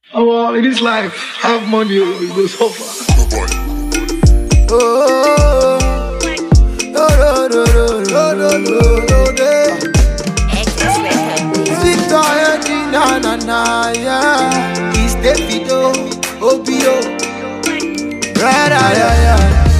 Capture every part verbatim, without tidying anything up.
Oh, well, in this life, have money, you go suffer. Oh, oh, oh, no, no, no, no, no, no, no. Victor Eddie, na na na, yeah. It's Davido, O B O. Right, yeah, yeah.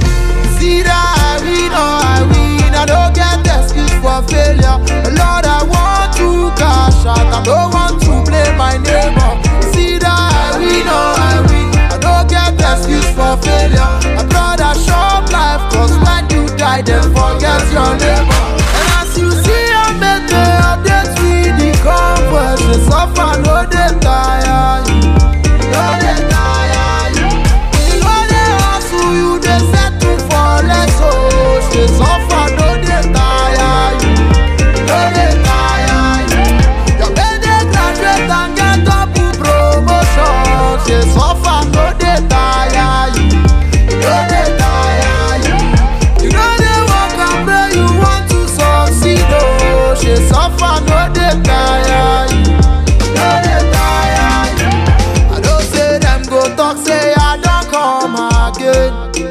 See that I win, oh, I win. I don't get excuse for failure. Lord, I want to cash out. I don't want to blame my neighbor. See that I win, oh, I win. I don't get excuse for failure. My brother short life, cause when you die, then forget your neighbor. And as you see, I made the updates with the converse. They suffer, no, they tire you. No, they tire you. You know they hustle you, they settle for less. So they suffer, no, they tire you. No, they tire you. You when they graduate and get double promotion, they suffer, no, they tire you. No, they tire you. You know they work and pray, you want to succeed. Oh, they suffer, no, they tire you. No, they tire you. I don't say them go talk, say I don't come again.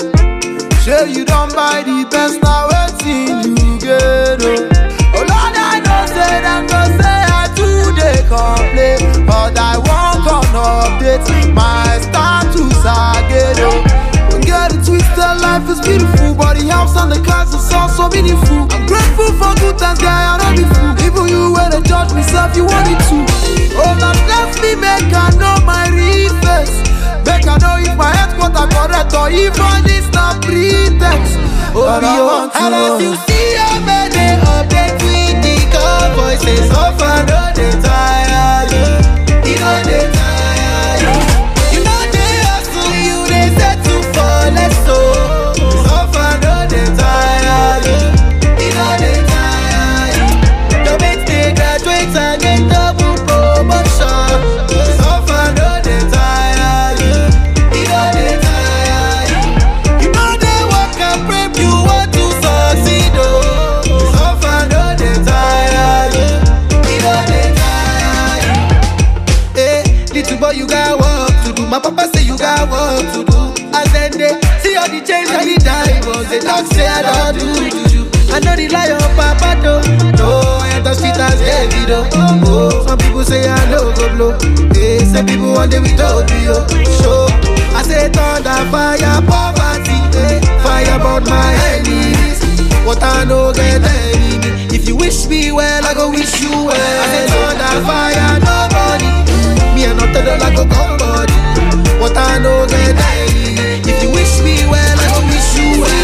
Sure you don't buy the best, now waiting you get. Oh, oh Lord, I know say them go say I do they complain, but I won't on update my status again. Oh, don't get it twisted, life is beautiful, but the house and the cars is also meaningful. I'm grateful for good times, guy, I don't be fool. Even you when they judge myself, you want it too. Oh, Lord, bless me, make I know my real face. Make I know if my headquarters correct or even this not pretext. Oh, be on to. And as you see, I made the update with the cowboys. They suffer, no, they tire you. You know they tire you. You know they hustle you, they settle for less. So they suffer, no, they tire you. You know they tire you. Your mates, they graduate and get double promotion. They suffer, no, they tire you. You know they tire you. You know they work and pray, you want to succeed. Oh, they suffer, no, they tire you. You know they tire you. Hey, little boy, you got work to do. My papa say you got work to do. As then they see all the change and the diamonds, they don't say I don't do juju. I know the lie of papa though. No, I ain't the street as heavy though. Oh, some people say I know go blow. Hey, some people want them without me, oh. Show. I say thunder, fire, poverty. Hey, fire about my enemies. What I know get enemy. If you wish me well, I go wish you well. I say thunder, fire, no money. Me and not tell them I go come body. What I know get enemy. If you wish me well, I go wish you well.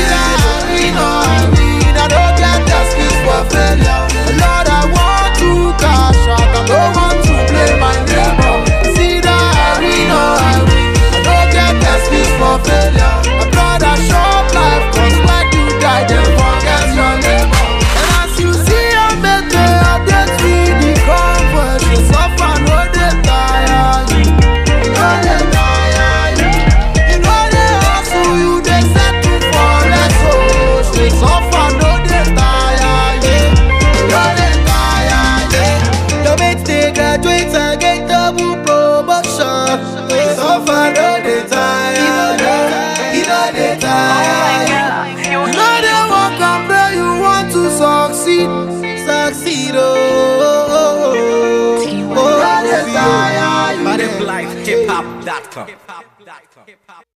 I know, I mean, I don't get excuse for failure. Lord, I want to cash out. I don't want to play my neighbor. See that I win, oh, I win. I don't get excuse for failure. My brother short life, cause when you die, then forget your neighbor. And as you see, I made the updates with the converse. You suffer, no, they tire you. No, they tire you. You know they hustle you, they settle for less. So they suffer, no, they tire you. No, they tire you. Your mates, they graduate and get double promotion. They suffer, no, they tire you. You know they tire you. You know they work and pray, you want to succeed. Succeed, oh, oh, oh, oh, oh, they tire you. Life hip hop dot com